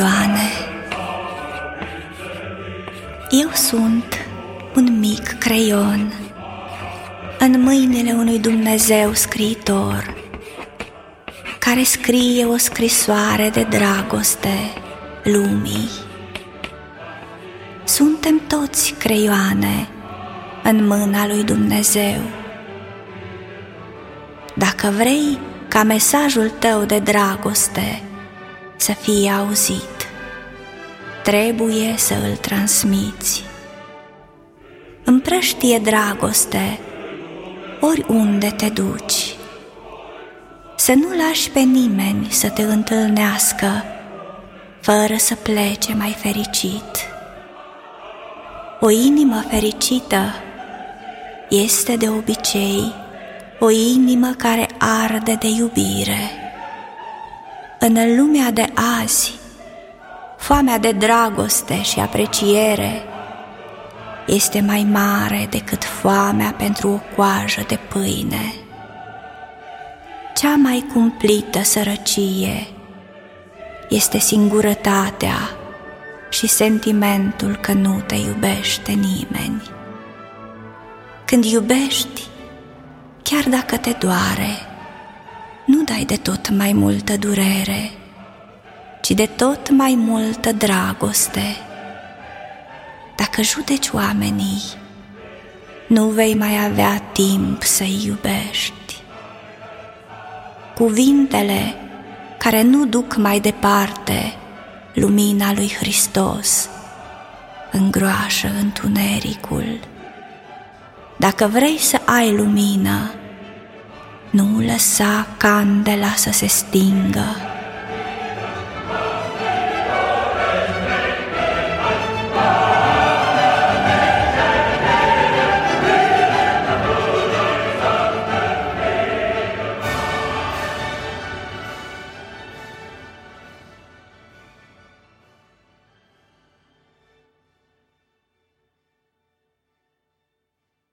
creioane. Eu sunt un mic creion în mâinile unui Dumnezeu scriitor, care scrie o scrisoare de dragoste lumii. Suntem toți creioane în mâna lui Dumnezeu. Dacă vrei ca mesajul tău de dragoste să fie auzit, trebuie să îl transmiți. Împrăștie dragoste oriunde te duci. Să nu lași pe nimeni să te întâlnească fără să plece mai fericit. O inimă fericită este de obicei o inimă care arde de iubire. În lumea de azi, foamea de dragoste și apreciere este mai mare decât foamea pentru o coajă de pâine. Cea mai cumplită sărăcie este singurătatea și sentimentul că nu te iubește nimeni. Când iubești, chiar dacă te doare, nu dai de tot mai multă durere, ci de tot mai multă dragoste. Dacă judeci oamenii, nu vei mai avea timp să-i iubești. Cuvintele care nu duc mai departe lumina lui Hristos îngroașă întunericul. Dacă vrei să ai lumină, nu lăsa candela să se stingă.